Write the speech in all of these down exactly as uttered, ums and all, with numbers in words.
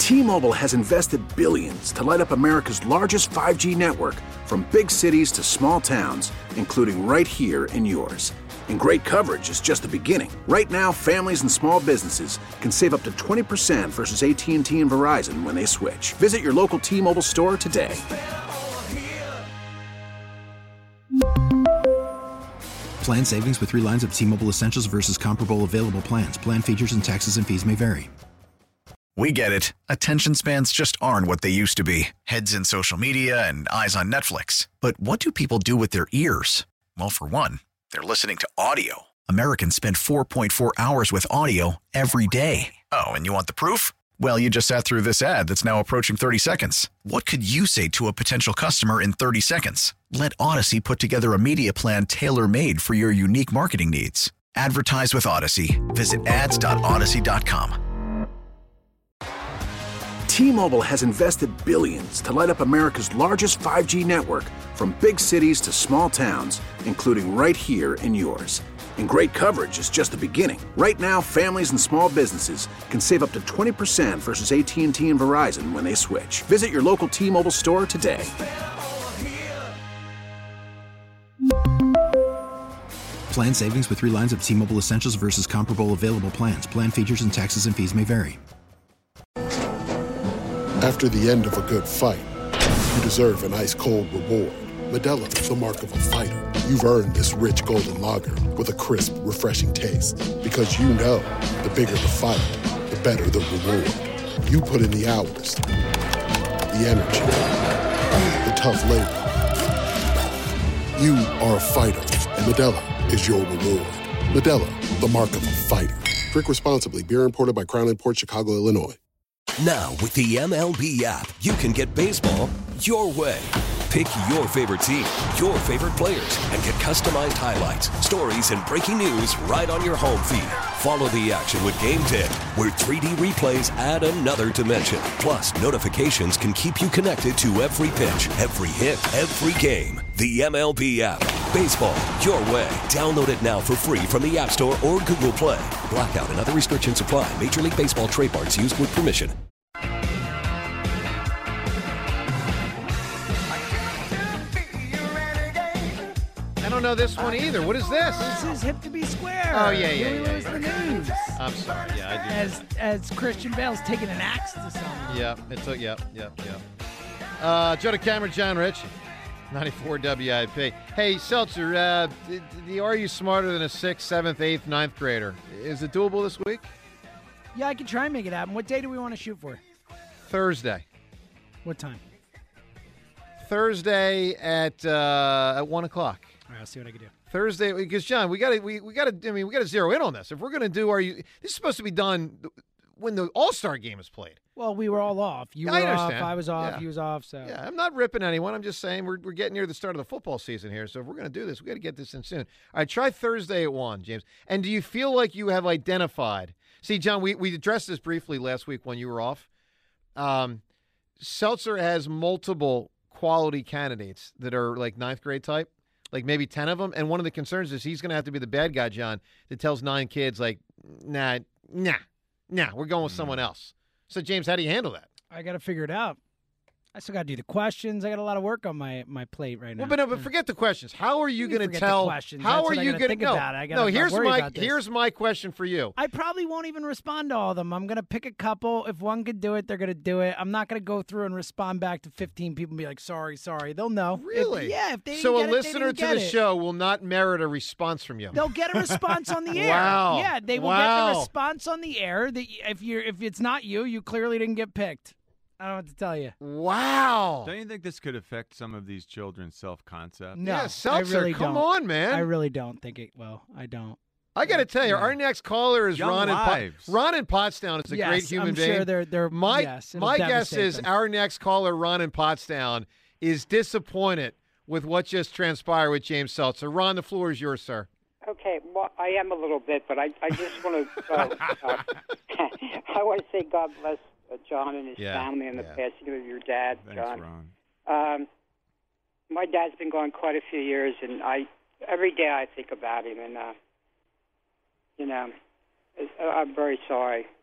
T-Mobile has invested billions to light up America's largest five G network, from big cities to small towns, including right here in yours. And great coverage is just the beginning. Right now, families and small businesses can save up to twenty percent versus A T and T and Verizon when they switch. Visit your local T-Mobile store today. Plan savings with three lines of T-Mobile Essentials versus comparable available plans. Plan features and taxes and fees may vary. We get it. Attention spans just aren't what they used to be. Heads in social media and eyes on Netflix. But what do people do with their ears? Well, for one, they're listening to audio. Americans spend four point four hours with audio every day. Oh, and you want the proof? Well, you just sat through this ad that's now approaching thirty seconds. What could you say to a potential customer in thirty seconds? Let Odyssey put together a media plan tailor-made for your unique marketing needs. Advertise with Odyssey. Visit ads dot odyssey dot com. T-Mobile has invested billions to light up America's largest five G network, from big cities to small towns, including right here in yours. And great coverage is just the beginning. Right now, families and small businesses can save up to twenty percent versus A T and T and Verizon when they switch. Visit your local T-Mobile store today. Plan savings with three lines of T-Mobile Essentials versus comparable available plans. Plan features and taxes and fees may vary. After the end of a good fight, you deserve an ice-cold reward. Modelo is the mark of a fighter. You've earned this rich golden lager with a crisp, refreshing taste. Because you know, the bigger the fight, the better the reward. You put in the hours, the energy, the tough labor. You are a fighter, and Modelo is your reward. Modelo, the mark of a fighter. Drink responsibly. Beer imported by Crown Imports, Chicago, Illinois. Now, with the M L B app, you can get baseball your way. Pick your favorite team, your favorite players, and get customized highlights, stories, and breaking news right on your home feed. Follow the action with Game Day, where three D replays add another dimension. Plus, notifications can keep you connected to every pitch, every hit, every game. The M L B app. Baseball your way. Download it now for free from the App Store or Google Play. Blackout and other restrictions apply. Major League Baseball trademarks used with permission. I don't know this one either. What is this? This is Hip to Be Square. Oh, yeah, yeah, Louis yeah. Lewis yeah. the News. I'm sorry. Yeah, I do. As as Christian Bale's taking an axe to someone. Yeah, it's a, yeah, yeah, yeah. Uh, Joe DeCamera, John Ritchie, ninety-four W I P. Hey, Seltzer, uh, the, the Are You Smarter Than a sixth, seventh, eighth, ninth grader? Is it doable this week? Yeah, I can try and make it happen. What day do we want to shoot for? Thursday. What time? Thursday at uh, at one o'clock. All right, I'll see what I can do. Thursday, because John, we got to we, we got to I mean we got to zero in on this. If we're going to do Are You, this is supposed to be done when the All-Star game is played. Well, we were all off. You I were off, understand. I was off, Yeah. he was off. So Yeah, I'm not ripping anyone. I'm just saying we're we're getting near the start of the football season here. So if we're going to do this, we got to get this in soon. All right, try Thursday at one, James. And do you feel like you have identified? See, John, we we addressed this briefly last week when you were off. Um, Seltzer has multiple quality candidates that are like ninth grade type, like maybe ten of them. And one of the concerns is he's going to have to be the bad guy, John, that tells nine kids like, nah, nah, nah, we're going with someone else. So, James, how do you handle that? I got to figure it out. I still got to do the questions. I got a lot of work on my, my plate right now. Well, but no, but forget the questions. How are you You can going to forget the tell? questions. How That's are what I you gotta going to think no? about it. I gotta no, not here's worry my about this. here's my question for you. I probably won't even respond to all of them. I'm going to pick a couple. If one could do it, they're going to do it. I'm not going to go through and respond back to fifteen people and be like, sorry, sorry. They'll know. Really? If, yeah. If they so a didn't get listener it, they to didn't the get it. show will not merit a response from you. They'll get a response on the air. Wow. Yeah, they will Wow. get the response on the air. That if you're if it's not you, you clearly didn't get picked. I don't know what to tell you. Wow. Don't you think this could affect some of these children's self-concept? No, Yeah, I Seltzer, really come don't. on, man. I really don't think it will. I don't. I got to tell you, Yeah. our next caller is Young Ron in, lives. Pot- Ron in Pottstown is a yes, great human I'm being. sure they're they're my yes, it'll my guess devastate is them. our next caller, Ron in Pottstown, is disappointed with what just transpired with James Seltzer. Ron, the floor is yours, sir. Okay, well, I am a little bit, but I, I just want to uh, uh, I want to say God bless uh, John and his Yeah, family and the yeah. passing of your dad, Thanks, John. Ron. Um, my dad's been gone quite a few years, and I every day I think about him, and uh, you know, it's- I'm very sorry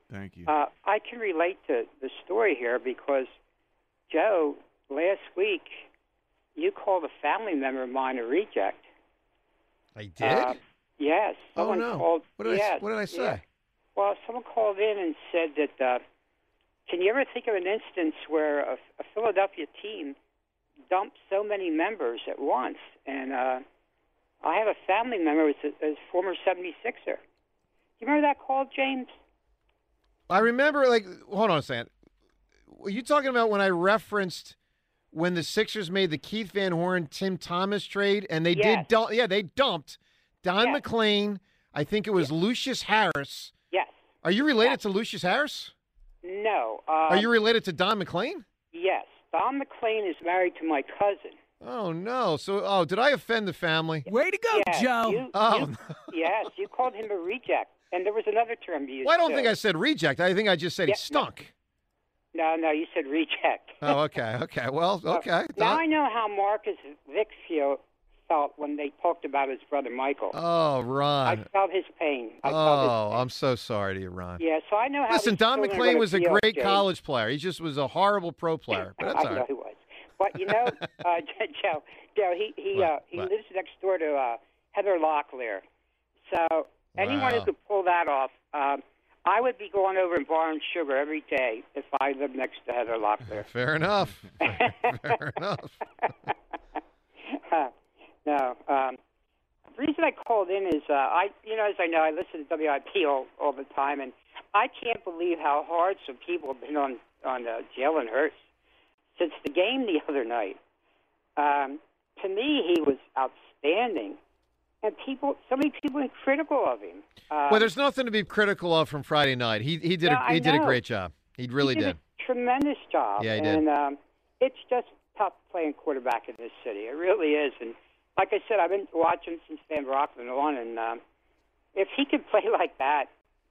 Thank you. Uh, I can relate to the story here because, Joe, last week you called a family member of mine a reject. I did? Uh, yes. Oh, Someone no. Called, What did, yes, I, what did I say? yeah. Well, someone called in and said that, uh, can you ever think of an instance where a, a Philadelphia team dumped so many members at once? And uh, I have a family member who's a, a former seventy-sixer. Do you remember that call, James? I remember, like, hold on a second. Were you talking about when I referenced when the Sixers made the Keith Van Horn, Tim Thomas trade, and they Yes. did, dump, yeah, they dumped Don Yes. McLean. I think it was Yes. Lucius Harris. Yes. Are you related Yes. to Lucius Harris? No. Uh, Are you related to Don McLean? Yes. Don McLean is married to my cousin. Oh no! So, oh, did I offend the family? Way to go, Yes, Joe. You, Oh, you, yes, you called him a reject. And there was another term you used. well, I don't too. think I said reject. I think I just said Yeah, he stunk. No, no, you said reject. Oh, okay, okay. Well, okay. Now I know how Marcus Vick feel, felt when they talked about his brother Michael. Oh, I Ron. felt his pain. I felt Oh, his pain. I'm so sorry to you, Ron. Yeah, so I know how. Listen, these Don children are McLean gonna was a feel, great James. college player. He just was a horrible pro player. But that's I all know right. he was. But you know, uh, Joe, Joe, he he What? uh, he What? lives next door to uh, Heather Locklear. So anyone Wow. who could pull that off, um, I would be going over and borrowing sugar every day if I lived next to Heather Locklear. Fair enough. Fair enough. Uh, no. Um, the reason I called in is uh, I, you know, as I know, I listen to W I P all, all the time, and I can't believe how hard some people have been on on uh, Jalen Hurts since the game the other night. Um, to me, he was outstanding, and people, so many people are critical of him. Um, Well, there's nothing to be critical of from Friday night. He he did No, a, he I did a know. great job. He really he did, did. a tremendous job. Yeah, he did. And um, it's just tough playing quarterback in this city. It really is. And like I said, I've been watching since Van Rockland on, and um, if he could play like that,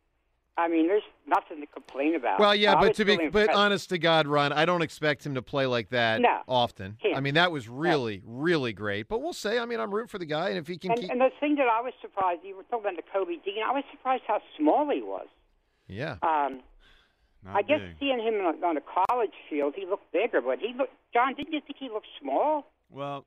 I mean, there's nothing to complain about. Well, yeah, I but was to be really but impressed. honest to God, Ron, I don't expect him to play like that No, often. can't. I mean, that was really, really great. But we'll say, I mean, I'm rooting for the guy, and if he can And, keep, and the thing that I was surprised, you were talking about the Kobe Dean, I was surprised how small he was. yeah. Um, Not I guess big. seeing him on, on a college field, he looked bigger, but he looked. John, didn't you think he looked small? Well,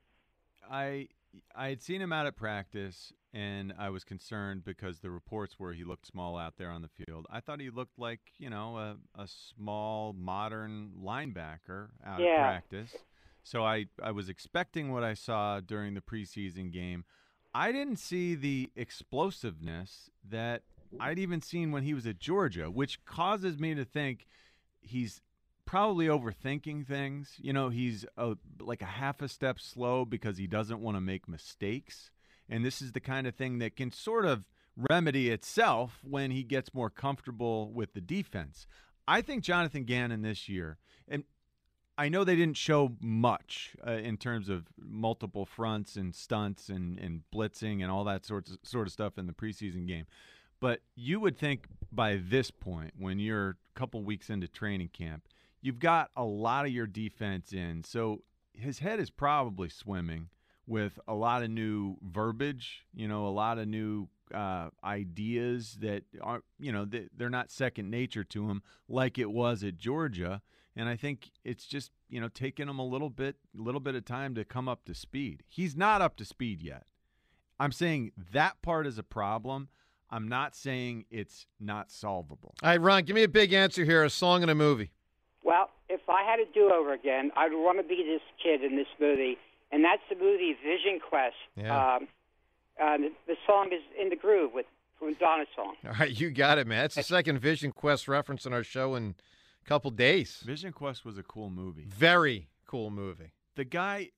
I I had seen him out at practice, and I was concerned because the reports were he looked small out there on the field. I thought he looked like, you know, a, a small, modern linebacker out Yeah. at practice. So I, I was expecting what I saw during the preseason game. I didn't see the explosiveness that I'd even seen when he was at Georgia, which causes me to think he's probably overthinking things. You know, he's a, like a half a step slow because he doesn't want to make mistakes. And this is the kind of thing that can sort of remedy itself when he gets more comfortable with the defense. I think Jonathan Gannon this year, and I know they didn't show much uh, in terms of multiple fronts and stunts and, and blitzing and all that sort of, sort of stuff in the preseason game. But you would think by this point, when you're a couple weeks into training camp, you've got a lot of your defense in. So his head is probably swimming with a lot of new verbiage, you know, a lot of new uh, ideas that aren't, you know, they're not second nature to him like it was at Georgia. And I think it's just, you know, taking him a little bit, a little bit of time to come up to speed. He's not up to speed yet. I'm saying that part is a problem. I'm not saying it's not solvable. All right, Ron, give me a big answer here, a song and a movie. Well, if I had a do-over again, I'd want to be this kid in this movie, and that's the movie Vision Quest. Yeah. Um, uh, the, the song is In the Groove with from Donna's song. All right, you got it, man. That's the second Vision Quest reference in our show in a couple days. Vision Quest was a cool movie. Very cool movie. The guy,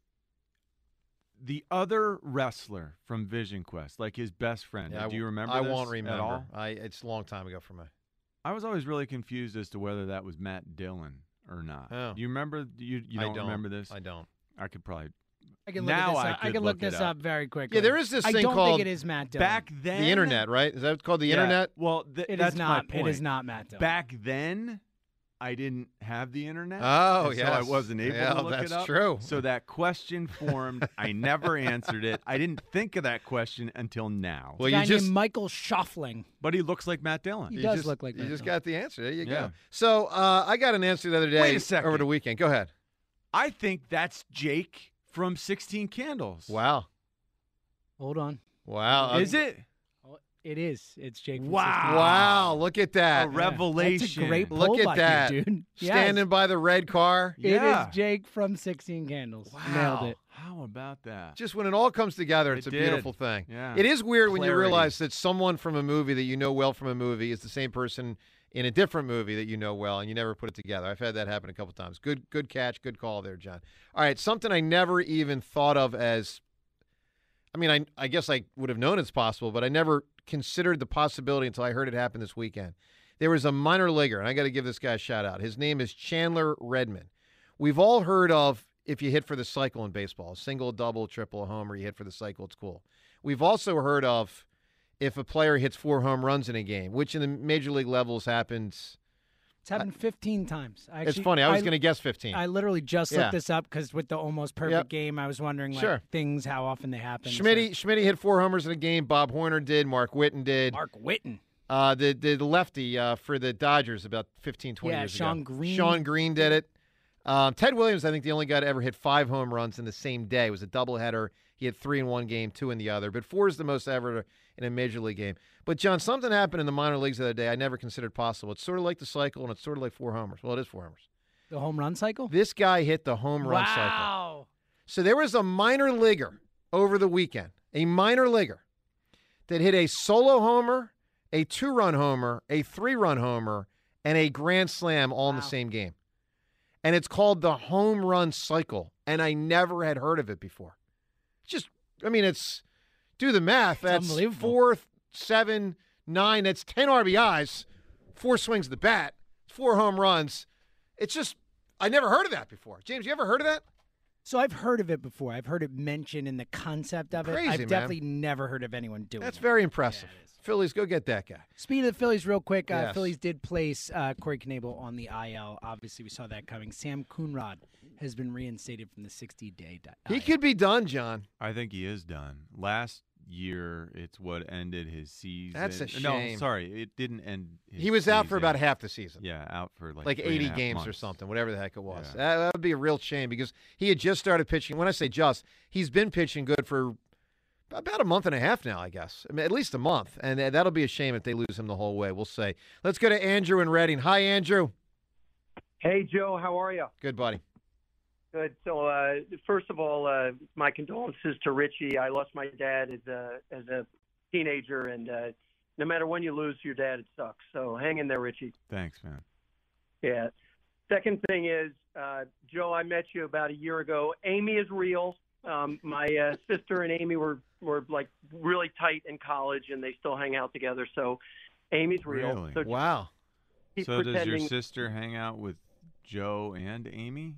the other wrestler from Vision Quest, like his best friend. Yeah, do you remember I this won't at remember. all? I, it's a long time ago for me. I was always really confused as to whether that was Matt Dillon or not. Oh. Do you remember? You you I don't, don't remember this? I don't. I could probably. I can look Now this I up. I could can look, look it this up. up very quickly. Yeah, there is this I thing don't called think it is Matt Dillon. Back then, the internet, right? Is that called the Yeah, internet? Well, th- It that's is not. my point. It is not Matt Dillon. Back then, I didn't have the internet. Oh, yeah. yes. So I wasn't able yeah, to look that's it up. true. So that question formed. I never answered it. I didn't think of that question until now. Well, a guy you just named Michael Schaffling. But he looks like Matt Dillon. He you does just, look like You Matt just Dillon. got the answer. There you Yeah. go. So uh, I got an answer the other day Wait a second. over the weekend. Go ahead. I think that's Jake from sixteen Candles. Wow. Hold on. Wow. Is it? Oh, it is. It's Jake. From Wow. sixteen. Wow. Look at that. A revelation. That's a great Look pull at by that. you, dude. Yes. Standing by the red car. Yeah. It is Jake from sixteen Candles. Wow. Nailed it. How about that? Just when it all comes together, it's It a did. beautiful thing. Yeah. It is weird when you Clarity. realize that someone from a movie that you know well from a movie is the same person in a different movie that you know well, and you never put it together. I've had that happen a couple times. Good, good catch, good call there, John. All right, something I never even thought of as. I mean, I I guess I would have known it's possible, but I never considered the possibility until I heard it happen this weekend. There was a minor leaguer, and I got to give this guy a shout out. His name is Chandler Redmond. We've all heard of if you hit for the cycle in baseball, single, double, triple, a homer, you hit for the cycle, it's cool. We've also heard of if a player hits four home runs in a game, which in the major league levels happens. It's happened fifteen times. I It's actually- funny. I was going to guess fifteen. I literally just Yeah. looked this up because with the almost perfect Yep. game, I was wondering like Sure. things, how often they happen. so- Schmitty, Schmitty hit four homers in a game. Bob Horner did. Mark Whitten did. Mark Whitten. Uh, the, the the lefty uh, for the Dodgers about fifteen, twenty Yeah, years Sean ago. Green. Sean Green did it. Um, Ted Williams, I think, the only guy to ever hit five home runs in the same day. It was a doubleheader. He had three in one game, two in the other. But four is the most ever in a major league game. But, John, something happened in the minor leagues the other day I never considered possible. It's sort of like the cycle, and it's sort of like four homers. Well, it is four homers. The home run cycle? This guy hit the home run cycle. Wow. So there was a minor leaguer over the weekend, a minor leaguer that hit a solo homer, a two-run homer, a three-run homer, and a grand slam all in the Wow. same game. And it's called the home run cycle, and I never had heard of it before. It's just, I mean, it's, do the math. That's unbelievable. four, seven, nine. That's ten R B Is, four swings of the bat, four home runs. It's just, I never heard of that before. James, you ever heard of that? So I've heard of it before. I've heard it mentioned in the concept of it. Crazy, I've man. definitely never heard of anyone doing That's it. very impressive. Yeah, it is. Phillies, go get that guy. Speaking of the Phillies, real quick, uh, Yes. Phillies did place uh, Corey Knebel on the I L. Obviously, we saw that coming. Sam Coonrod has been reinstated from the sixty-day I L. He could be done, John. I think he is done. Last year, it's what ended his season. That's a No, shame. sorry, it didn't end. His He was out for season. about half the season. Yeah, out for like Like three and a eighty half games or months. something, whatever the heck it was. Yeah. That, that would be a real shame because he had just started pitching. When I say just, he's been pitching good for about a month and a half now, I guess. I mean, at least a month. And uh, that'll be a shame if they lose him the whole way. We'll say. Let's go to Andrew in Reading. Hi, Andrew. Hey, Joe. How are you? Good, buddy. Good. So, uh, first of all, uh, my condolences to Richie. I lost my dad as a as a teenager, and uh, no matter when you lose your dad, it sucks. So, hang in there, Richie. Thanks, man. Yeah. Second thing is, uh, Joe, I met you about a year ago. Amy is real. Um, my uh, sister and Amy were were like really tight in college, and they still hang out together. So, Amy's real. Really? So Wow. keep So does your pretending- sister hang out with Joe and Amy?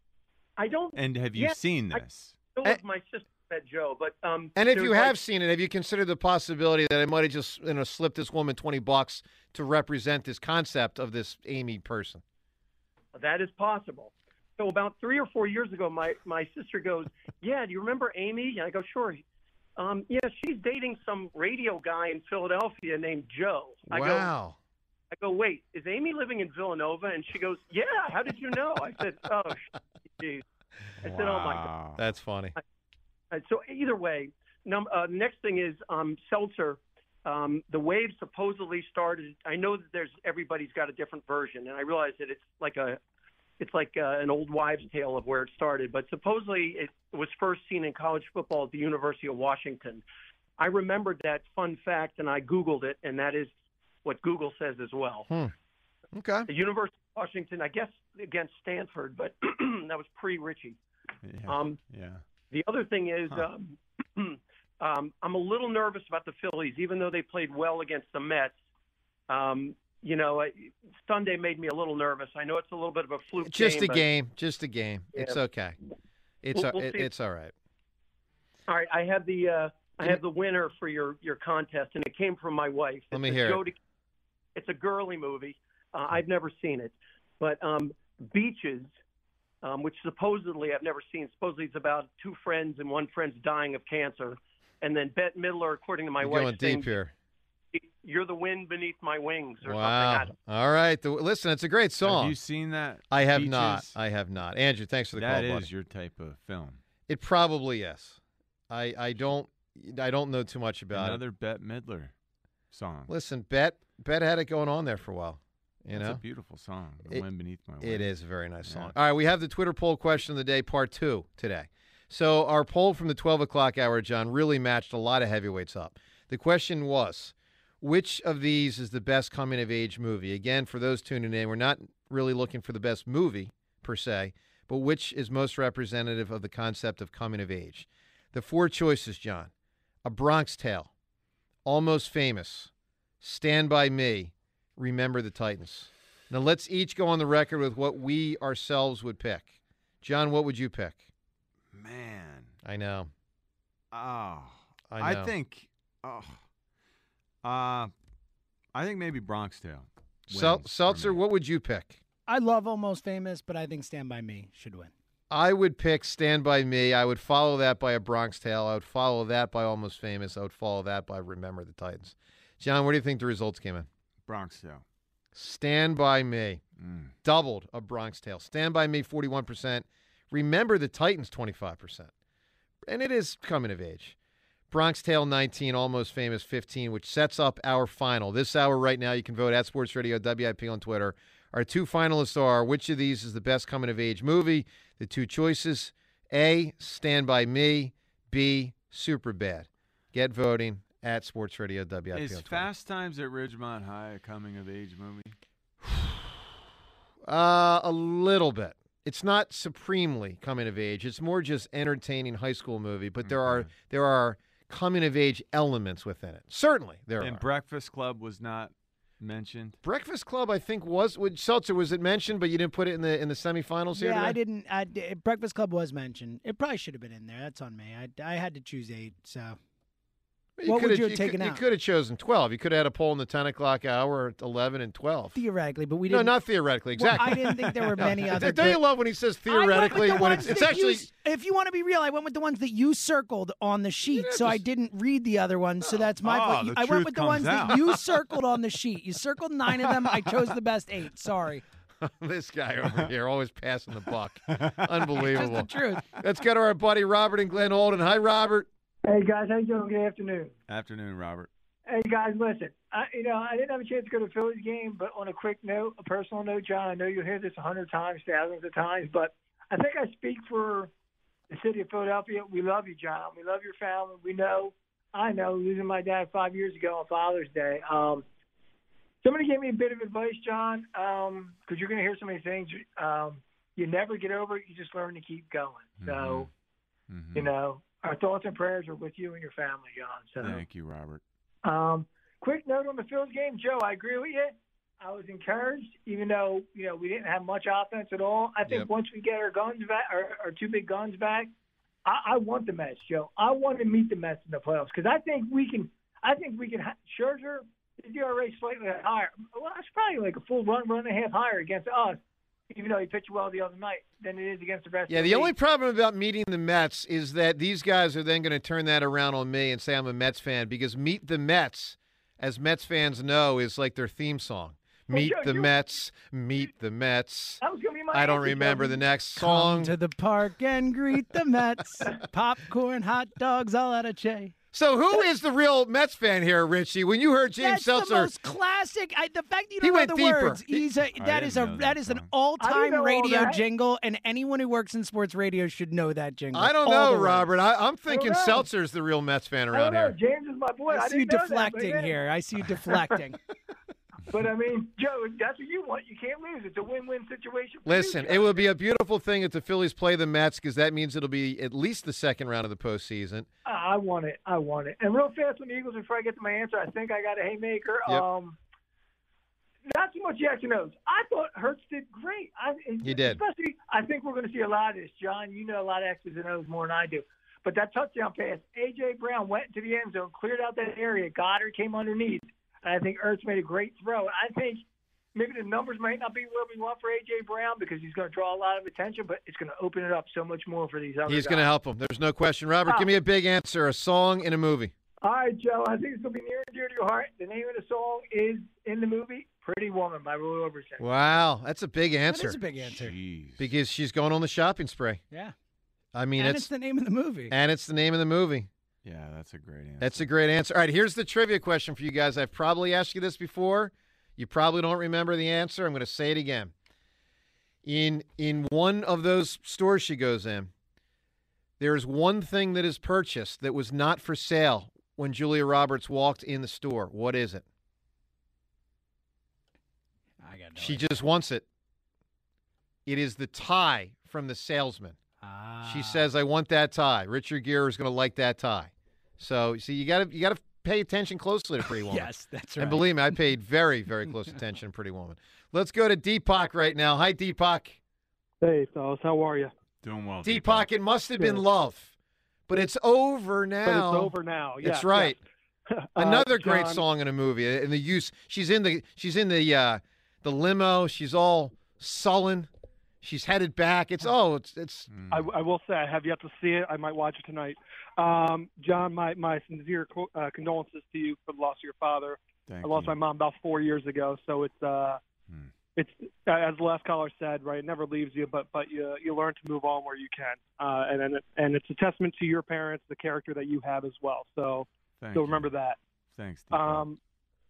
I don't And have you Yeah, seen I- this? know Eh. if my sister met Joe, but um. And if there's you like- have seen it, have you considered the possibility that I might have just you know slipped this woman twenty bucks to represent this concept of this Amy person? That is possible. So about three or four years ago, my, my sister goes, yeah, do you remember Amy? And I go, sure. Um, yeah, she's dating some radio guy in Philadelphia named Joe. I go, Wow. I go, wait, is Amy living in Villanova? And she goes, yeah, how did you know? I said, oh, geez. I said, oh, my God. Wow. That's funny. And so either way, num- uh, next thing is um, Seltzer. Um, the wave supposedly started. I know that there's everybody's got a different version, and I realize that it's like a it's like uh, an old wives' tale of where it started. But supposedly it was first seen in college football at the University of Washington. I remembered that fun fact, and I Googled it, and that is what Google says as well. Hmm. Okay. The University of Washington, I guess, against Stanford, but that was pre-Richie. Yeah. Um, yeah. The other thing is, Huh. um, um, I'm a little nervous about the Phillies, even though they played well against the Mets. Um, you know, I, Sunday made me a little nervous. I know it's a little bit of a fluke Just game. a but- game. Just a game. It's Yeah. okay. It's We'll- a- we'll it, see. it's all right. All right, I have the uh, I have the winner for your, your contest, and it came from my wife. Let It's me a hear it. Jodie- It's a girly movie. Uh, I've never seen it. But um, Beaches, um, which supposedly I've never seen. Supposedly it's about two friends and one friend's dying of cancer. And then Bette Midler, according to my You're wife, going saying, deep here. "You're the wind beneath my wings," or Wow. something. All right. The- listen, it's a great song. Have you seen that? I have Beaches? not. I have not. Andrew, thanks for the That call, buddy. is your type of film. It probably is. I I don't I don't know too much about Another Bette Midler song. it. Listen, Bet Bet had it going on there for a while. You It's know, a beautiful song. The It- Wind Beneath My Wings. it is a very nice Yeah. song. All right, we have the Twitter poll question of the day, part two today. So our poll from the twelve o'clock hour, John, really matched a lot of heavyweights up. The question was, which of these is the best coming-of-age movie? Again, for those tuning in, we're not really looking for the best movie, per se, but which is most representative of the concept of coming-of-age? The four choices, John: A Bronx Tale, Almost Famous, Stand By Me, Remember the Titans. Now, let's each go on the record with what we ourselves would pick. John, what would you pick? Man. I know. Oh. I know. think oh. Uh I think maybe Bronx Tale. Sel- wins for Seltzer, me. what would you pick? I love Almost Famous, but I think Stand By Me should win. I would pick Stand By Me. I would follow that by A Bronx Tale. I would follow that by Almost Famous. I would follow that by Remember the Titans. John, where do you think the results came in? Bronx Tale. Stand By Me. Mm. Doubled A Bronx Tale. Stand By Me, forty-one percent. Remember the Titans, twenty-five percent. And it is coming of age. Bronx Tale, nineteen, Almost Famous, fifteen, which sets up our final. This hour right now, you can vote at Sports Radio W I P on Twitter. Our two finalists are, which of these is the best coming of age movie? The two choices: A, Stand By Me, B, Superbad. Get voting at Sports Radio W I P Is on Twitter. Fast Times at Ridgemont High a coming of age movie? Uh, a little bit. It's not supremely coming of age. It's more just entertaining high school movie, but there are Okay. there are coming of age elements within it. Certainly there And are. Breakfast Club was not mentioned. Breakfast Club, I think, was with Seltzer. Was it mentioned, but you didn't put it in the in the semifinals here? Yeah, today? I didn't. I, di- Breakfast Club was mentioned. It probably should have been in there. That's on me. I, I had to choose eight. So what would coulda- you have could- taken You out? could have chosen twelve. You could have had a poll in the ten o'clock hour at eleven and twelve. Theoretically, but we No, didn't. not theoretically. Well, Exactly. I didn't think there were many No. other. Don't you good- love when he says I went with theoretically the when ones it's, it's that actually you, if you want to be real, I went with the ones that you circled on the sheet, Yeah, so I just- didn't read the other ones. So that's my Oh, fault. the I truth went with the comes ones out. that you circled on the sheet. You circled nine of them. I chose the best eight. Sorry. this guy over here always passing the buck. Unbelievable. Just the truth. Let's go to our buddy Robert and Glen Holden. Hi, Robert. Hey guys, how you doing? Good afternoon. Afternoon, Robert. Hey guys, listen. I, you know, I didn't have a chance to go to the Phillies game, but on a quick note, a personal note, John, I know you'll hear this a hundred times, thousands of times, but I think I speak for the city of Philadelphia. We love you, John. We love your family. We know, I know, losing my dad five years ago on Father's Day. Um, somebody gave me a bit of advice, John, um, because you're going to hear so many things. Um, you never get over it. You just learn to keep going. So, Mhm. you know, our thoughts and prayers are with you and your family, John. So. Thank you, Robert. Um, quick note on the Phillies game, Joe. I agree with you. I was encouraged, even though you know we didn't have much offense at all. I think Yep. once we get our guns back, our, our two big guns back, I, I want the Mets, Joe. I want to meet the Mets in the playoffs because I think we can. I think we can. ha- Scherzer, his E R A slightly higher. Well, it's probably like a full run, run and a half higher against us, even though he pitched well the other night than it is against the rest. Yeah, of the the only league. problem about meeting the Mets is that these guys are then going to turn that around on me and say I'm a Mets fan because Meet the Mets, as Mets fans know, is like their theme song. Well, Meet Joe, the you- Meets, meet the Mets. That was gonna be my I don't answer, Joe. remember the next Come song. to the park and greet the Mets. Popcorn, hot dogs, all out of Che. So who is the real Mets fan here, Richie? When you heard James That's Seltzer, the most classic. I, the fact that you He don't know went the deeper. words. He's a, I that is a didn't know that that is an song. I all-time didn't know all radio that. jingle, and anyone who works in sports radio should know that jingle. I don't All know, the words. Robert. I, I'm thinking know. Seltzer's the real Mets fan I around don't know. here. James is my boy. I I see you didn't know that, but deflecting yeah. here. I see you deflecting. But I mean, Joe, that's what you want. You can't lose. It's a win-win situation. For Listen, you, it Joe. will be a beautiful thing if the Phillies play the Mets because that means it'll be at least the second round of the postseason. I want it. I want it. And real fast on the Eagles, before I get to my answer, I think I got a haymaker. Yep. Um, not too much yes and no's. I thought Hurts did great. I, He did. Especially, I think we're going to see a lot of this. John, you know a lot of X's and O's more than I do. But that touchdown pass, A J. Brown went into the end zone, cleared out that area. Goddard came underneath. And I think Ertz made a great throw. I think, maybe the numbers might not be where we want for A J. Brown because he's going to draw a lot of attention, but it's going to open it up so much more for these other He's guys. going to help him. There's no question. Robert, Ah. give me a big answer. A song in a movie. All right, Joe, I think it's going to be near and dear to your heart. The name of the song is in the movie Pretty Woman by Roy Orbison. Wow, that's a big answer. That is a big answer. Jeez. Because she's going on the shopping spree. Yeah. I mean, and it's, it's the name of the movie. and it's the name of the movie. Yeah, that's a great answer. That's a great answer. All right, here's the trivia question for you guys. I've probably asked you this before. You probably don't remember the answer. I'm going to say it again. In in one of those stores she goes in, there is one thing that is purchased that was not for sale when Julia Roberts walked in the store. What is it? I got no She idea. just wants it. It is the tie from the salesman. Ah. She says, "I want that tie." Richard Gere is going to like that tie. So, see, you got to you got to pay attention closely to Pretty Woman. Yes, that's right. And believe me, I paid very, very close attention to Pretty Woman. Let's go to Deepak right now. Hi, Deepak. Hey, fellas, how are you? Doing well. Deepak, it must have been Good. love, but it's over But now. it's over now. That's Yes, right. yes. Another Uh, great John- song in a movie. And the use she's in the she's in the uh, the limo. She's all sullen. She's headed back. It's oh, it's it's. I, I will say I have yet to see it. I might watch it tonight. Um, John, my, my sincere co- uh, condolences to you for the loss of your father. Thank I lost you. my mom about four years ago, so it's uh, Hmm. it's uh, as the last caller said, right? It never leaves you, but but you you learn to move on where you can, uh, and and it, and it's a testament to your parents, the character that you have as well. So Thank so you. remember that. Thanks, Deepak. Um,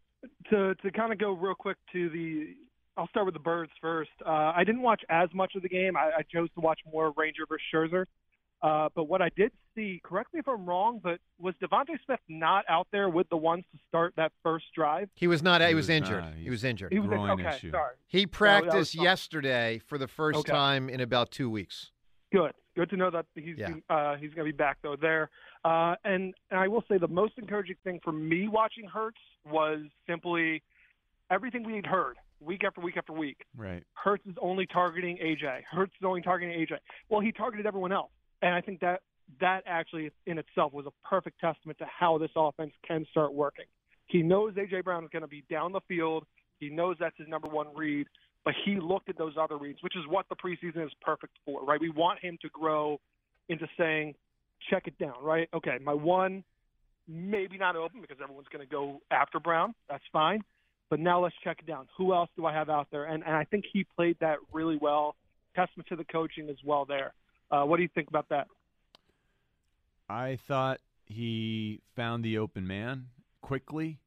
to to kind of go real quick to the, I'll start with the Birds first. Uh, I didn't watch as much of the game. I, I chose to watch more Ranger versus Scherzer. Uh, but what I did see, correct me if I'm wrong, but was Devontae Smith not out there with the ones to start that first drive? He was not. He, He was, was injured. not. He was injured. He was Groin okay. issue. Sorry. He that was practiced fine. yesterday for the first Okay. time in about two weeks. Good. Good to know that he's Yeah. uh, he's going to be back though there. Uh, and, and I will say the most encouraging thing for me watching Hurts was simply everything we had heard week after week after week. Right. Hurts is only targeting A J. Hurts is only targeting A J. Well, he targeted everyone else, and I think that that actually in itself was a perfect testament to how this offense can start working. He knows A J. Brown is going to be down the field. He knows that's his number one read, but he looked at those other reads, which is what the preseason is perfect for, right? We want him to grow into saying, check it down, right? Okay, my one, maybe not open because everyone's going to go after Brown. That's fine. But now let's check it down. Who else do I have out there? And, and I think he played that really well. Testament to the coaching as well there. Uh, what do you think about that? I thought he found the open man quickly.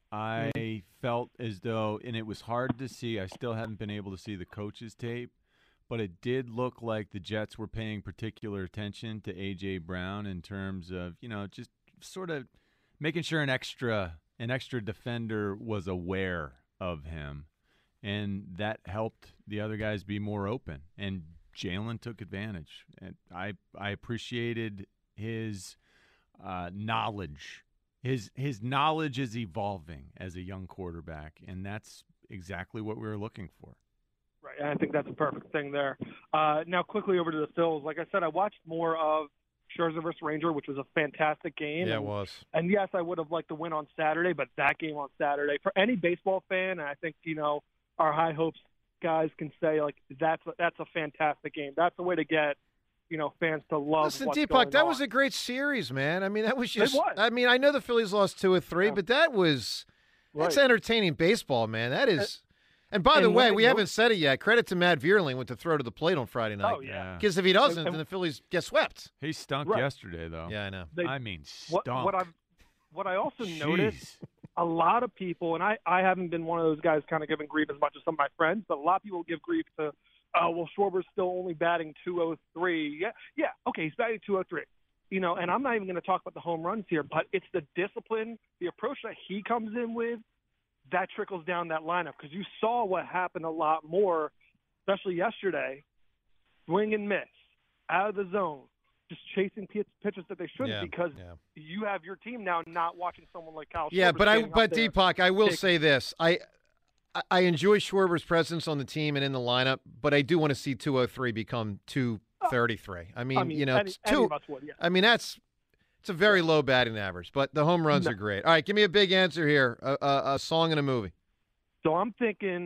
I felt as though, and it was hard to see, I still haven't been able to see the coach's tape, but it did look like the Jets were paying particular attention to A J. Brown in terms of, you know, just sort of making sure an extra an extra defender was aware of him, and that helped the other guys be more open, and Jalen took advantage. And I I appreciated his uh, knowledge. His his knowledge is evolving as a young quarterback, and that's exactly what we were looking for. Right, and I think that's a perfect thing there. Uh, now, quickly over to the Phils. Like I said, I watched more of Scherzer versus Ranger, which was a fantastic game. Yeah, it and, was. And yes, I would have liked to win on Saturday, but that game on Saturday, for any baseball fan, and I think, you know, our high hopes guys can say, like, that's a, that's a fantastic game. That's a way to get, you know, fans to love Listen, what's Deepak, going that on. was a great series, man. I mean, that was It just. was. I mean, I know the Phillies lost two or three, Yeah. but that was. That's Right. entertaining baseball, man. That is. And by the and way, what I we know- haven't said it yet. Credit to Matt Vierling with the throw to the plate on Friday night. Oh, yeah. Because if he doesn't, And- then the Phillies get swept. He stunk Right. yesterday, though. Yeah, I know. They- I mean, What, stunk. what I've what I also Jeez. noticed, a lot of people, and I, I haven't been one of those guys kind of giving grief as much as some of my friends, but a lot of people give grief to, oh, well, Schwarber's still only batting two oh three. Yeah, yeah, okay, he's batting two oh three. You know, and I'm not even going to talk about the home runs here, but it's the discipline, the approach that he comes in with, that trickles down that lineup. Because you saw what happened a lot more, especially yesterday, swing and miss, out of the zone, just chasing pitch, pitches that they shouldn't Yeah, because yeah. you have your team now not watching someone like Kyle Yeah, Schwarber but I standing but up there. Deepak, I will taking- say this. I I- I enjoy Schwarber's presence on the team and in the lineup, but I do want to see two oh three become two thirty-three. I mean, I mean, you know, any, it's any two of us would, yeah. I mean, that's it's a very low batting average, but the home runs No. are great. All right, give me a big answer here. A, a, a song and a movie. So I'm thinking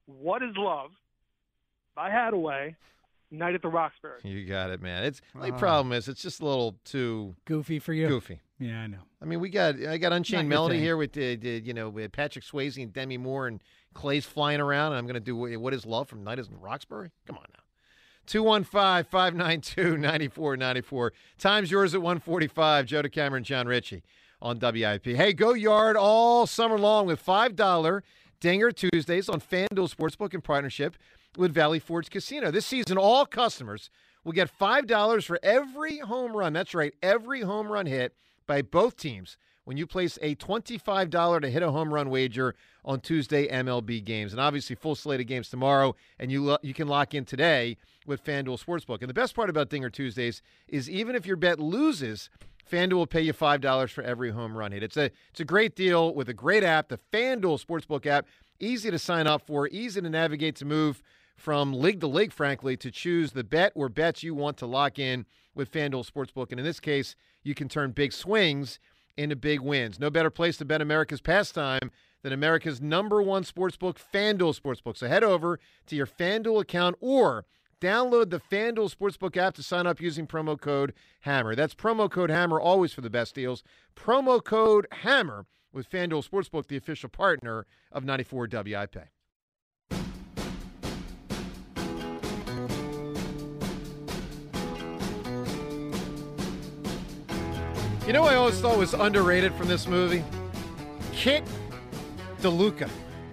What is Love by Hadaway, Night at the Roxbury. You got it, man. It's the only Uh. problem is it's just a little too Goofy for you? Goofy. Yeah, I know. I mean, we got I got Not Unchained your Melody thing. here with the, the you know with Patrick Swayze and Demi Moore and Clay's flying around, and I'm going to do What Is Love from Night at Roxbury. Come on now. two one five, five nine two, nine four nine four. Time's yours at one forty-five. Joe DeCamera and John Ritchie on W I P. Hey, go Yard all summer long with five dollar Dinger Tuesdays on FanDuel Sportsbook in partnership with Valley Forge Casino. This season, all customers will get five dollars for every home run. That's right, every home run hit by both teams when you place a twenty-five dollars to hit a home run wager on Tuesday M L B games. And obviously, full slate of games tomorrow, and you lo- you can lock in today with FanDuel Sportsbook. And the best part about Dinger Tuesdays is even if your bet loses, FanDuel will pay you five dollars for every home run hit. It's a it's a great deal with a great app, the FanDuel Sportsbook app. Easy to sign up for, easy to navigate to move from league to league, frankly, to choose the bet or bets you want to lock in with FanDuel Sportsbook. And in this case, you can turn big swings into big wins. No better place to bet America's pastime than America's number one sportsbook, FanDuel Sportsbook. So head over to your FanDuel account or download the FanDuel Sportsbook app to sign up using promo code HAMMER. That's promo code HAMMER, always for the best deals. Promo code HAMMER with FanDuel Sportsbook, the official partner of ninety-four W I P. You know what I always thought was underrated from this movie? Kit DeLuca.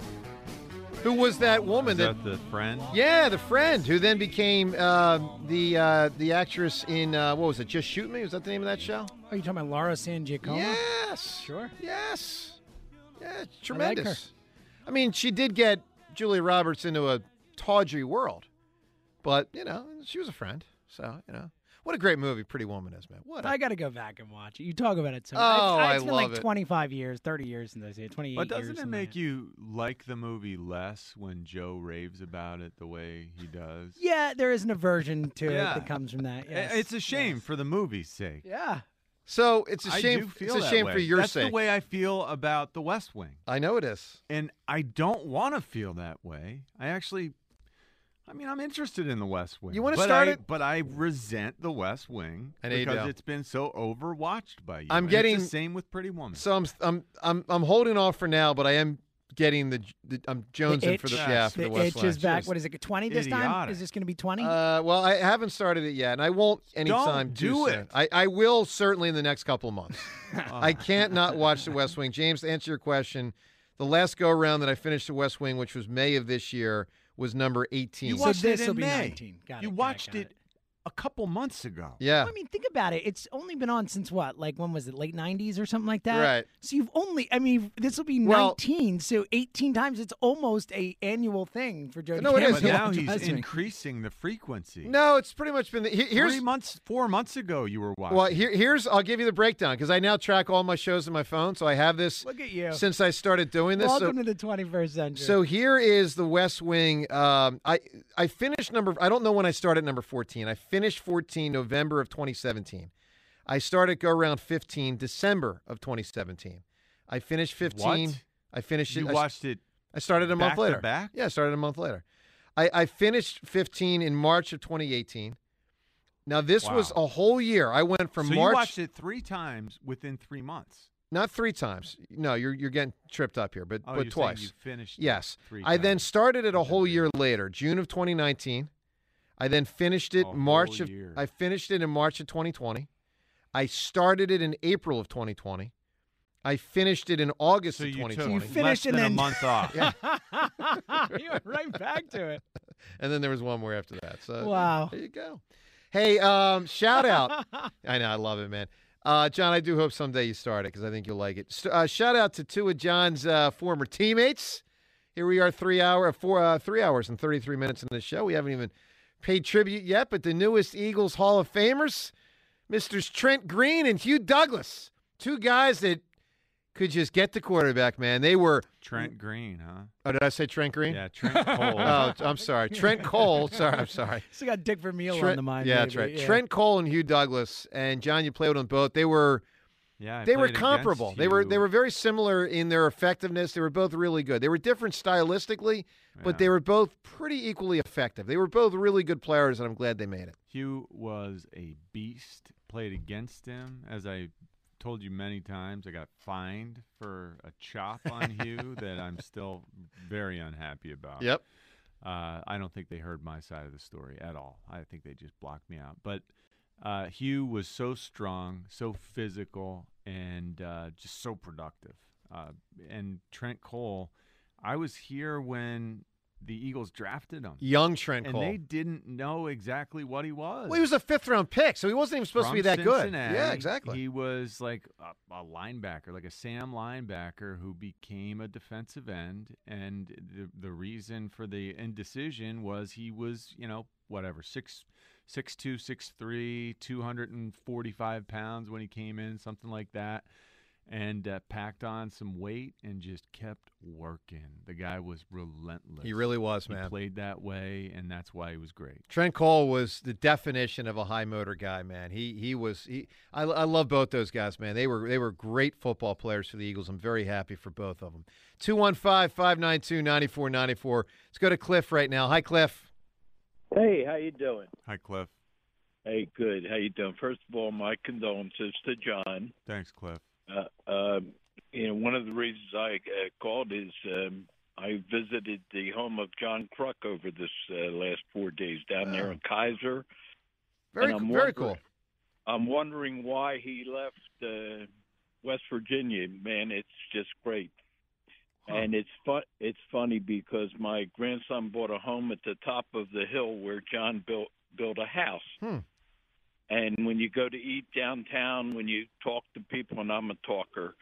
Who was that woman Is that the friend? Yeah, the friend who then became uh, the uh, the actress in uh, what was it? Just Shoot Me? Was that the name of that show? Are you talking about Laura San Giacomo? Yes. Sure. Yes. Yeah, I like tremendous. her. I mean, she did get Julia Roberts into a tawdry world, but you know, she was a friend. So you know, what a great movie Pretty Woman is, man. What? A, I got to go back and watch it. You talk about it so Oh, much. I It's been love like it. twenty-five years, thirty years since I see it, twenty-eight But years. doesn't it something make like you like the movie less when Joe raves about it the way he does? that. Yeah, there is an aversion to Yeah. it that comes from that. Yes. It's a shame Yes. for the movie's sake. Yeah. So it's a I shame. do feel it's a that shame way. for your That's sake. the way I feel about The West Wing. I know it is. And I don't want to feel that way. I actually, I mean, I'm interested in The West Wing. You wanna but start I- it? But I resent The West Wing I know you because do. it's been so overwatched by you. I'm And getting- it's the same with Pretty Woman. So I'm I'm I'm I'm holding off for now, but I am getting the, the I'm jonesing The for the itch- yeah for the, the West itch Wing. is back. Just What is it? Twenty this time? idiotic. Is this going to be twenty? Uh, well, I haven't started it yet, and I won't anytime Don't too do soon. it. I, I will certainly in the next couple of months. I can't not watch The West Wing. James, to answer your question, the last go around that I finished The West Wing, which was May of this year, was number eighteen. You So watched this it will in be May. nineteen. Got you it, got it, watched got it a couple months ago. Yeah. I mean, think about it. It's only been on since what? Like, when was it? Late nineties or something like that? Right. So you've only, I mean, this will be Well- nineteen. So eighteen times, it's almost a annual thing for Joe No, it DeCamera is. But to now watch he's West Wing. increasing the frequency. No, it's pretty much been the, here, here's Three months, four months ago, you were watching. well here, here's I'll give you the breakdown because I now track all my shows on my phone, so I have this Look at you. since I started doing this. Welcome so, to the twenty-first century. So here is The West Wing. Um, I I finished number. I don't know when I started number fourteen. I finished fourteen November of twenty seventeen. I started go around fifteen December of twenty seventeen. I finished fifteen. What? I finished it. you I, watched it I started a month back to later. back? Yeah, I started a month later. I, I finished fifteen in March of twenty eighteen. Now this was Wow. a whole year. I went from so March. you watched it three times within three months. Not three times. No, you're you're getting tripped up here, but Oh, but you're saying twice. you finished it Yes. three I then times started it a within whole three year later, June of twenty nineteen. I then finished it A March whole of year. I finished it in March of twenty twenty. I started it in April of twenty twenty. I finished it in August So of you twenty took twenty. You finished less and than then- a month off. Yeah. you went right back to it. And then there was one more after that. So Wow. there you go. Hey, um, shout out. I know, I love it, man. Uh, John, I do hope someday you start it because I think you'll like it. St- Uh, shout out to two of John's uh, former teammates. Here we are, three hour, four, uh, three hours and thirty-three minutes into the show. We haven't even paid tribute yet, but the newest Eagles Hall of Famers, Misters Trent Green and Hugh Douglas, two guys that could just get the quarterback, man. They were. Trent Green, huh? Oh, did I say Trent Green? Yeah, Trent Cole. Oh, I'm sorry. Trent Cole. Sorry, I'm sorry. Still got Dick Vermeil Trent, on the mind. Yeah, maybe. that's right. Yeah. Trent Cole and Hugh Douglas. And, John, you played with them both. They were Yeah, I they were played comparable. against They were you. they were very similar in their effectiveness. They were both really good. They were different stylistically, but Yeah. they were both pretty equally effective. They were both really good players, and I'm glad they made it. Hugh was a beast. Played against him, as I told you many times. I got fined for a chop on Hugh that I'm still very unhappy about. Yep. Uh, I don't think they heard my side of the story at all. I think they just blocked me out. But uh, Hugh was so strong, so physical, and uh, just so productive. Uh, and Trent Cole, I was here when the Eagles drafted him. Young Trent and Cole. they didn't know exactly what he was. Well, he was a fifth-round pick, so he wasn't even supposed From to be that good. Cincinnati, Yeah, exactly. He was like a, a linebacker, like a Sam linebacker who became a defensive end, and the the reason for the indecision was he was, you know, whatever, six, six two, six three, two hundred and forty-five pounds when he came in, something like that. And uh, packed on some weight and just kept working. The guy was relentless. He really was, He man. played that way, and that's why he was great. Trent Cole was the definition of a high motor guy, man. He he was he. I, I love both those guys, man. They were they were great football players for the Eagles. I'm very happy for both of them. two one five, five nine two, nine four nine four. Let's go to Cliff right now. Hi, Cliff. Hey, how you doing? Hi, Cliff. Hey, good. How you doing? First of all, my condolences to John. Thanks, Cliff. Uh, uh, you know, one of the reasons I uh, called is um, I visited the home of John Kruk over this uh, last four days down there in Kaiser. Very And I'm very wondering- cool. I'm wondering why he left uh, West Virginia. Man, it's just great. And it's fun. It's funny because my grandson bought a home at the top of the hill where John built built a house. Hmm. And when you go to eat downtown, when you talk to people, and I'm a talker,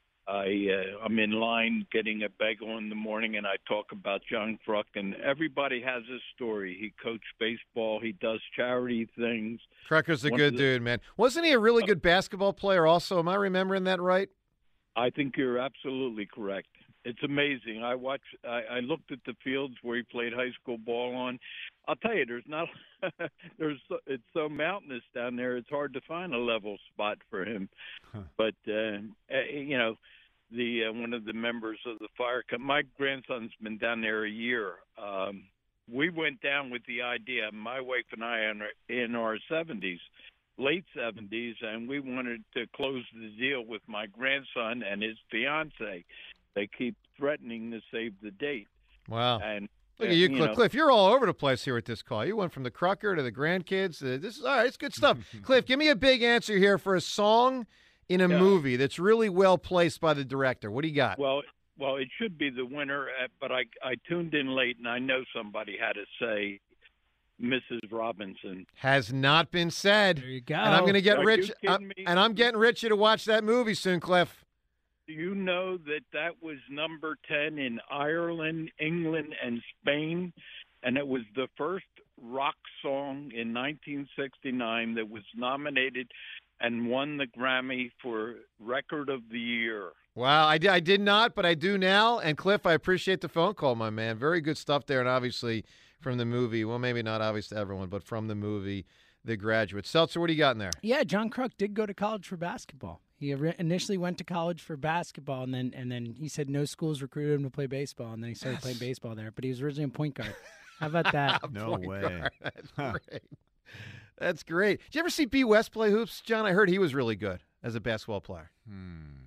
I uh, I'm in line getting a bagel in the morning, and I talk about John Kruk, and everybody has a story. He coached baseball. He does charity things. Krucker's a One good of the- dude, man. Wasn't he a really good basketball player also? Am I remembering that right? I think you're absolutely correct. It's amazing. I watch. I, I looked at the fields where he played high school ball on. I'll tell you, there's not. there's. So, it's so mountainous down there. It's hard to find a level spot for him. Huh. But uh, uh, you know, the uh, one of the members of the fire. Com- my grandson's been down there a year. Um, we went down with the idea. My wife and I, in our, in our seventies. Late seventies, and we wanted to close the deal with my grandson and his fiance. They keep threatening to save the date. Wow. And Look uh, at you, you Cliff. know, Cliff, you're all over the place here with this call. You went from the Krucker to the grandkids. Uh, this is all right. It's good stuff. Cliff, give me a big answer here for a song in a Yeah. movie that's really well placed by the director. What do you got? Well, well, it should be the winner, uh, but I I tuned in late, and I know somebody had to say Missus Robinson. Has not been said. There you go. And I'm going to get Are Rich. you kidding uh, me? and I'm getting Richie to watch that movie soon, Cliff. Do you know that that was number ten in Ireland, England, and Spain? And it was the first rock song in nineteen sixty-nine that was nominated and won the Grammy for Record of the Year. Wow, I did, I did not, but I do now. And Cliff, I appreciate the phone call, my man. Very good stuff there, and obviously from the movie. Well, maybe not obvious to everyone, but from the movie The Graduate. Seltzer, what do you got in there? Yeah, John Kruk did go to college for basketball. He ori- initially went to college for basketball, and then and then he said no schools recruited him to play baseball, and then he started Yes. playing baseball there. But he was originally a point guard. How about that? No Point way. guard. That's great. That's great. Did you ever see B. West play hoops, John? I heard he was really good as a basketball player. Hmm.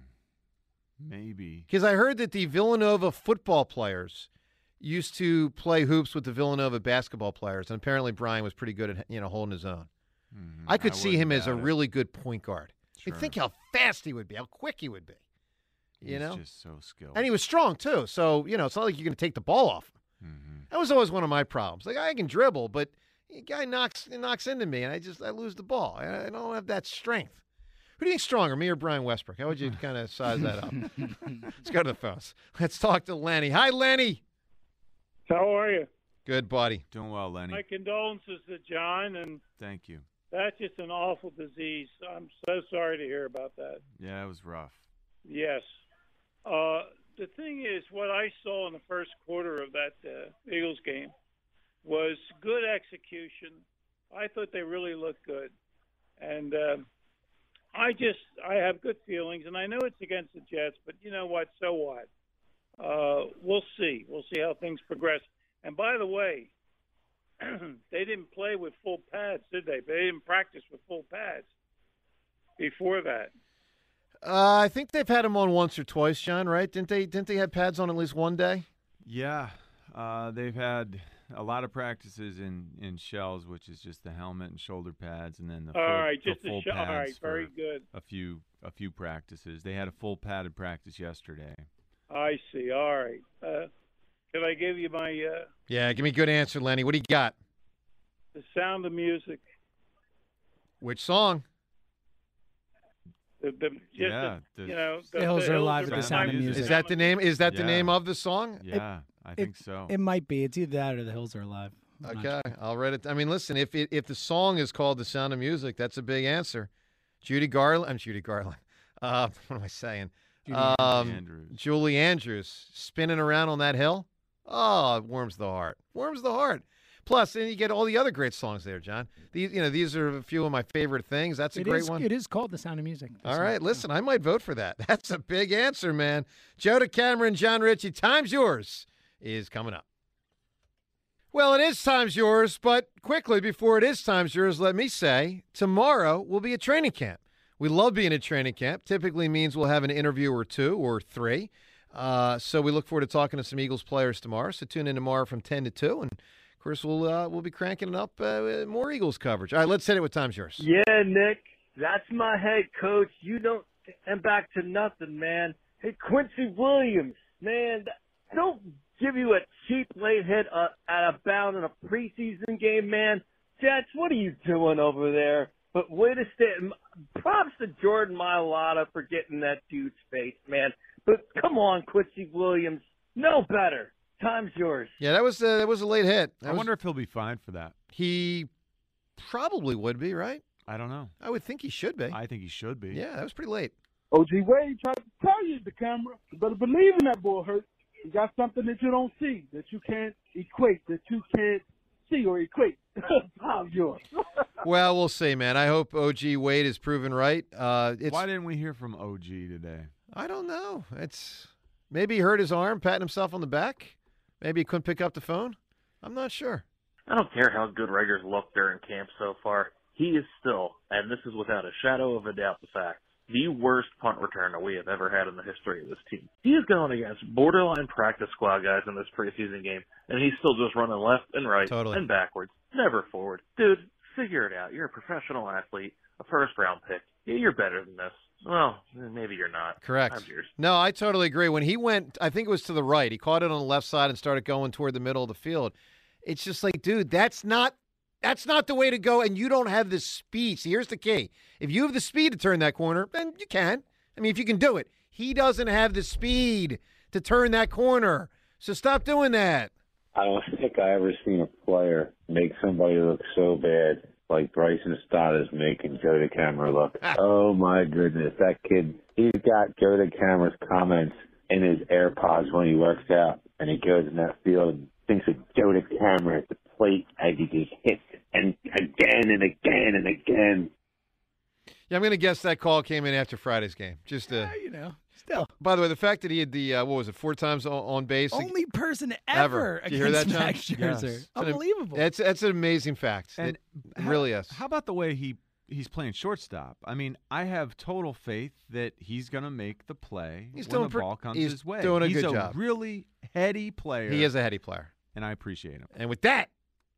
Maybe. Because I heard that the Villanova football players used to play hoops with the Villanova basketball players, and apparently Brian was pretty good at you know holding his own. Mhm. I could I see wouldn't him as a doubt it. really good point guard. Sure. You think how fast he would be, how quick he would be. You He's know, just so skilled. and he was strong too. So you know, it's not like you're going to take the ball off him. Mhm. That was always one of my problems. Like I can dribble, but the guy knocks knocks into me, and I just I lose the ball. I, I don't have that strength. Who do you think stronger, me or Brian Westbrook? How would you kind of size that up? Let's go to the phones. Let's talk to Lenny. Hi, Lenny. How are you? Good, buddy. Doing well, Lenny. My condolences to John, and Thank you. that's just an awful disease. I'm so sorry to hear about that. Yeah, it was rough. Yes. Uh, the thing is, what I saw in the first quarter of that uh, Eagles game was good execution. I thought they really looked good. And uh, I just I have good feelings, and I know it's against the Jets, but you know what? So what? Uh, we'll see. We'll see how things progress. And by the way, they didn't play with full pads, did they? They didn't practice with full pads before that. Uh, I think they've had them on once or twice, John. Right? Didn't they? Didn't they have pads on at least one day? Yeah, uh, they've had a lot of practices in, in shells, which is just the helmet and shoulder pads, and then the full, all right, the just full a shell. All pads right, very for good. A few a few practices. They had a full padded practice yesterday. I see. All right. Uh, can I give you my? Uh, yeah, give me a good answer, Lenny. What do you got? The Sound of Music. Which song? The, the, just yeah, the, the, you know, the, the Hills the Are Alive with the Sound of Music. Is that the name? Is that yeah. the name of the song? Yeah, I think it, so. It might be. It's either that or The Hills Are Alive. I'm Okay, I'll read it. I mean, listen, if it, if the song is called The Sound of Music, that's a big answer. Judy Garland. I'm Judy Garland. Uh, what am I saying? Judy um, Andrews. Julie Andrews spinning around on that hill. Oh, it warms the heart. Warms the heart. Plus, then you get all the other great songs there, John. These, you know, these are a few of my favorite things. That's a It great is- one. It is called The Sound of Music. All right, listen, I might vote for that. That's a big answer, man. Joe DeCamera, John Ritchie, Time's Yours is coming up. Well, it is Time's Yours, but quickly before it is Time's Yours, let me say, tomorrow will be a training camp. We love being at training camp. Typically means we'll have an interview or two or three. Uh, so we look forward to talking to some Eagles players tomorrow. So tune in tomorrow from ten to two, and of course, we'll uh, we'll be cranking up uh, more Eagles coverage. All right, let's hit it with Time's Yours. Yeah, Nick, that's my head coach. You don't stand back to nothing, man. Hey, Quincy Williams, man, don't give you a cheap late hit uh, at a bound in a preseason game, man. Jets, what are you doing over there? But way to stay. Props to Jordan Mailata for getting that dude's face, man. But come on, Quincy Williams, no better. Time's yours. Yeah, that was uh, that was a late hit. That I was, wonder if he'll be fine for that. He probably would be, right? I don't know. I would think he should be. I think he should be. Yeah, that was pretty late. O G Wade tried to tell you the camera. You better believe in that bull hurt. You got something that you don't see, that you can't equate, that you can't see or equate. Time's yours. Well, we'll see, man. I hope O G Wade is proven right. Uh, it's, Why didn't we hear from O G today? I don't know. It's maybe he hurt his arm, patting himself on the back. Maybe he couldn't pick up the phone. I'm not sure. I don't care how good Rager's looked during camp so far. He is still, and this is without a shadow of a doubt the fact, the worst punt returner we have ever had in the history of this team. He is going against borderline practice squad guys in this preseason game, and he's still just running left and right Totally. and backwards, never forward. Dude, figure it out. You're a professional athlete, a first-round pick. Yeah, you're better than this. Well, maybe you're not. Correct. Time's yours. No, I totally agree. When he went, I think it was to the right. He caught it on the left side and started going toward the middle of the field. It's just like, dude, that's not that's not the way to go, and you don't have the speed. See, here's the key. If you have the speed to turn that corner, then you can. I mean, if you can do it. He doesn't have the speed to turn that corner. So stop doing that. I don't think I ever seen a player make somebody look so bad like Bryson Stott is making Joe DeCamera look. Oh, my goodness. That kid, he's got Joe DeCamera's comments in his AirPods when he works out, and he goes in that field and thinks of Joe DeCamera at the plate as he just hits and again and again and again. Yeah, I'm going to guess that call came in after Friday's game. Just uh, you know, still. By the way, the fact that he had the, uh, what was it, four times on, on base. Only person ever, Did you hear that, against John? Max Scherzer. Yes. Unbelievable. That's, that's an amazing fact. And it really is. How about the way he he's playing shortstop? I mean, I have total faith that he's going to make the play He's when doing the pre- ball comes he's his way. doing a he's good a job. really heady player. He is a heady player. And I appreciate him. And with that,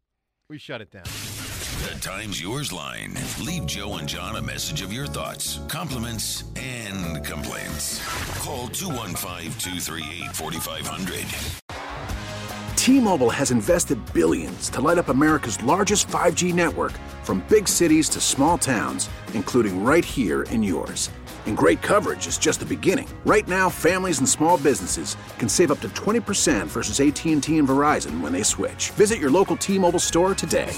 we shut it down. The Time's Yours line. Leave Joe and John a message of your thoughts, compliments, and complaints. Call two one five, two three eight, four five zero zero. T-Mobile has invested billions to light up America's largest five G network, from big cities to small towns, including right here in yours. And great coverage is just the beginning. Right now, families and small businesses can save up to twenty percent versus A T and T and Verizon when they switch. Visit your local T-Mobile store today.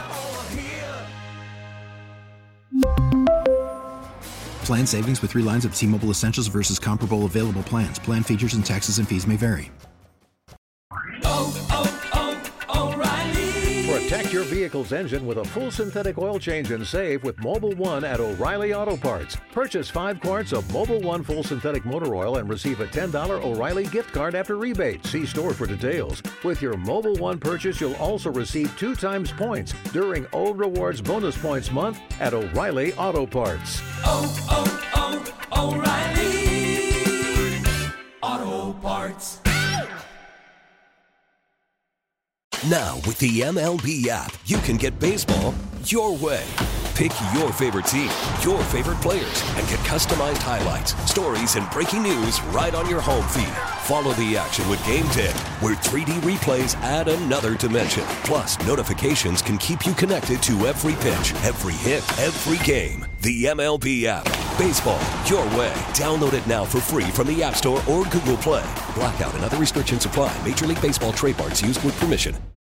Plan savings with three lines of T-Mobile Essentials versus comparable available plans. Plan features and taxes and fees may vary. For a Protect your vehicle's engine with a full synthetic oil change and save with Mobil one at O'Reilly Auto Parts. Purchase five quarts of Mobil one full synthetic motor oil and receive a ten dollars O'Reilly gift card after rebate. See store for details. With your Mobil one purchase, you'll also receive two times points during O Rewards Bonus Points Month at O'Reilly Auto Parts. Oh, oh, oh, O'Reilly Auto Parts. Now, with the M L B app, you can get baseball your way. Pick your favorite team, your favorite players, and get customized highlights, stories, and breaking news right on your home feed. Follow the action with Game Day, where three D replays add another dimension. Plus, notifications can keep you connected to every pitch, every hit, every game. The M L B app. Baseball your way. Download it now for free from the App Store or Google Play. Blackout and other restrictions apply. Major League Baseball trademarks used with permission.